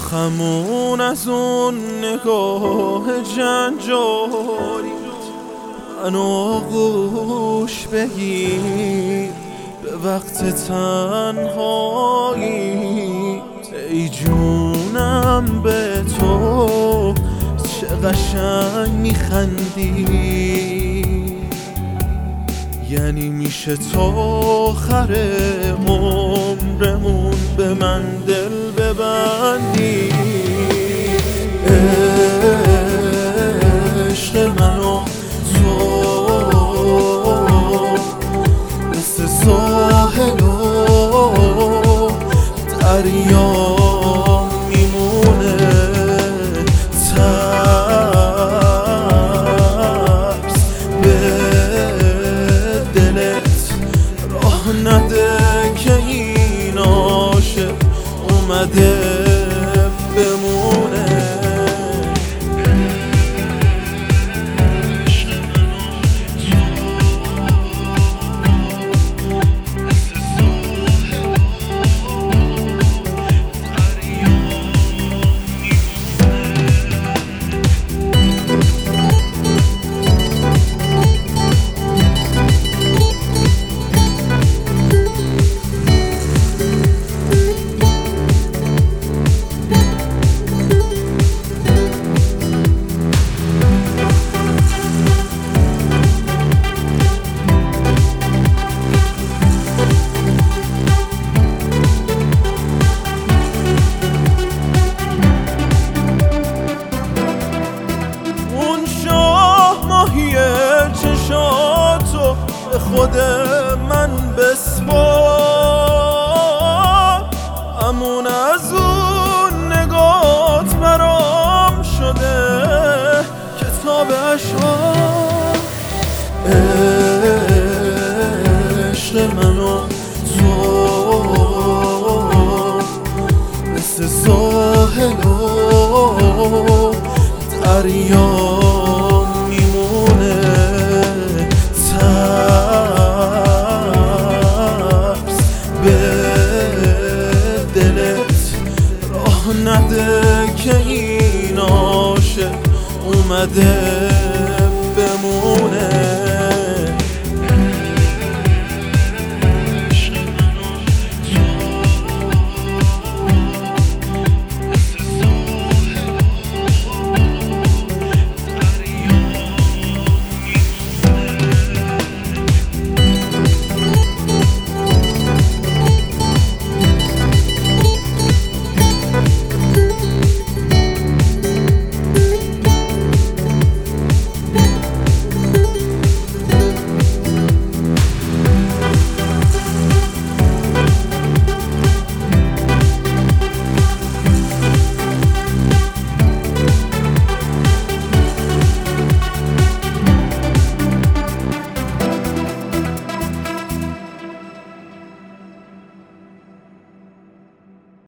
آخمون از اون نگاه جنجالی منو گوش بگیر به وقت تنهایی. ای جونم به تو چه قشنگ میخندی، یعنی میشه تا آخر عمرمون به من دل ببندی. عشق منو تو مثل ساحل و دریا میمونه، ترس به دلت راه نده که این عاشق اومده بمونه. چشاتو به خود من بسپار، امون از اون نگات برام شده کتاب اشعار. عشق منو تو مثل ساحل و دریا میمونه، ترس به دلت راه نده که این عاشق اومده بمونه.